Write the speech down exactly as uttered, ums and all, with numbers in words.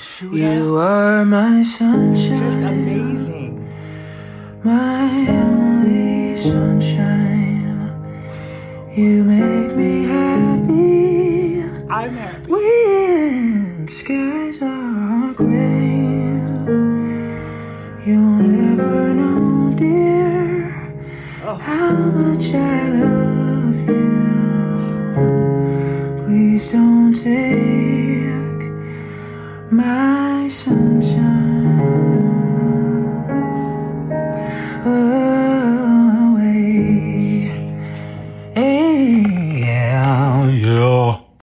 Shooter. You are my sunshine. Just amazing. My only sunshine. You make me happy. I'm happy. When skies are gray, you'll never know, dear, Oh. how much I love